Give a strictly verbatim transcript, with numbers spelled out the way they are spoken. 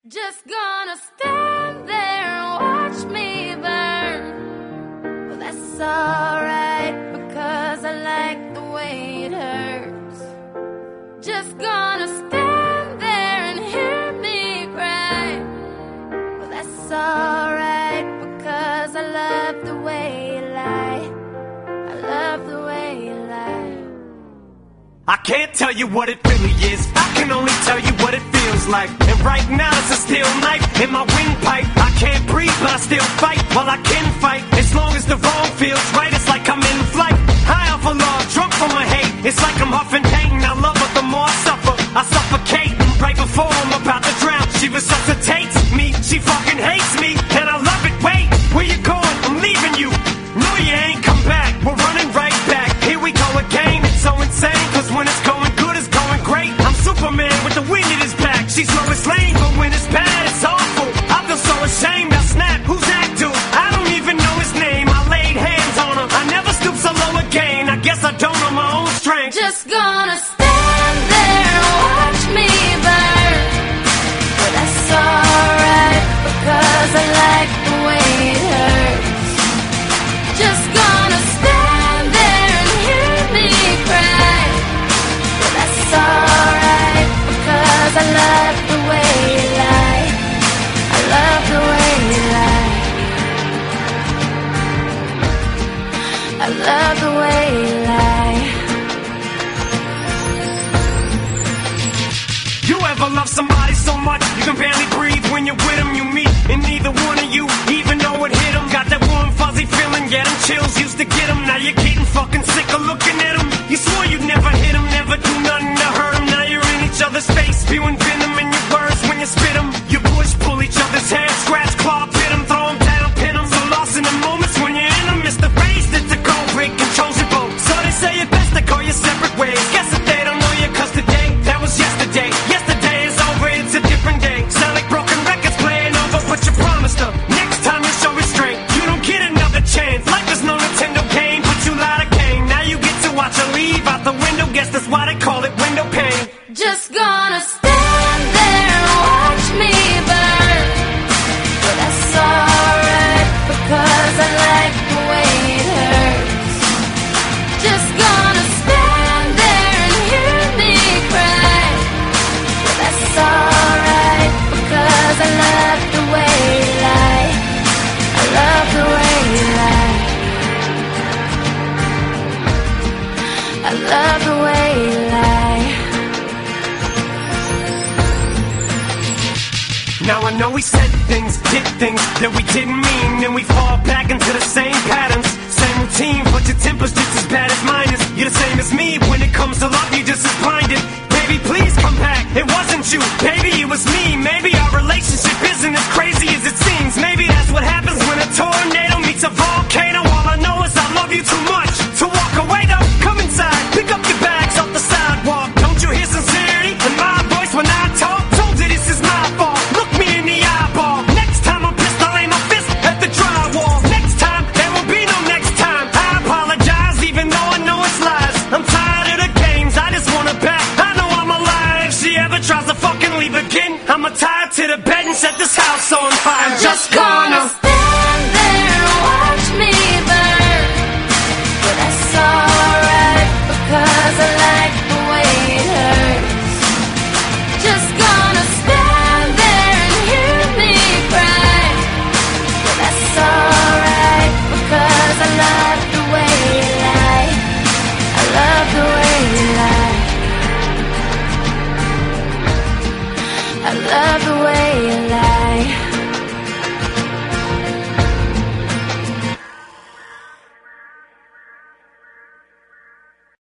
Just gonna stand there and watch me burn. Well, that's alright, because I like the way it hurts. Just gonna stand there and hear me cry. Well, that's alright, because I love the way you lie. I love the way you lie. I can't tell you what it really is, I can only tell you what it feels like. And right now it's a steel knife in my windpipe. I can't breathe but I still fight, while I can fight. As long as the wrong feels right, it's like I'm in flight. High off of love, drunk from my hate. It's like I'm huffing pain, I love her the more I suffer. I suffocate, right before I'm about to drown. She resuscitates me, she fucking hates me, and I love it. Wait, where you going? I'm leaving you. No, you ain't come back, we're running right back. Here we go again, it's so insane, cause when it's going good, it's going great. I'm Superman with the wind in his back. She's Lois Lane, but when it's bad, it's awful. I feel so ashamed, I snap, who's that dude? I don't even know his name, I laid hands on him. I never stoop so low again, I guess I don't know my own strength. Just gonna stand there and watch me burn. But that's alright, because I like the way it hurts. Just gonna stand there and hear me cry. But that's alright, because I love the way you lie. I love the way you lie. I love the way you lie. You ever love somebody so much you can barely breathe when you're with them? You meet, and neither one of you even know it hit them. Got that warm fuzzy feeling, yeah, them chills used to get them. Now you're getting fucking sick of looking at them. You swore you'd never hit them, never do nothing to hurt them. Now you're in each other's face, spewing venom in your words when you spit them. You push, pull each other's hair, scratch, claw, pit them, throw them down, pin them. So lost in the moments when you're in them, it's the phrase that the cold break controls your boat. So they say it best to go your separate ways. Guess that they don't know you, cause today, that was yesterday. Yesterday is over, it's a different day. Sound like broken records playing over, but you promised her next time you show restraint, you don't get another chance. Life is no Nintendo game, but you lied again. Now you get to watch her leave out the window, guess that's why they call it window pane. Just gonna stand there and watch me burn. But that's alright, because I like the way it hurts. Just gonna stand there and hear me cry. But that's alright, because I love the way you lie. I love the way you lie. I love the way you lie. Now I know we said things, did things that we didn't mean, and we fall back into the same patterns, same routine, but your temper's just as bad as mine is. You're the same as me, when it comes to love, you're just as blinded. Baby, please come back, it wasn't you, baby, it was me. Maybe our relationship isn't as crazy as it seems. Maybe that's what happens when a tornado meets a volcano. All I know is I love you too much to walk away though. Come inside, pick up your bags off the sidewalk. Don't you hear sincerity in my voice when I talk? Told you this is my fault, look me in the eyeball. Next time I'm pissed, I'll aim my fist at the drywall. Next time, there will be no next time. I apologize even though I know it's lies. I'm tired of the games, I just want her back. I know I'm alive, if she ever tries to fucking leave again, I'ma tie her to the bed and set this house on fire. I'm just gonna stand there and watch me burn. But that's alright, because I like the way it hurts. Just gonna stand there and hear me cry. But that's alright, because I love the way you lie. I love the way you lie. I love the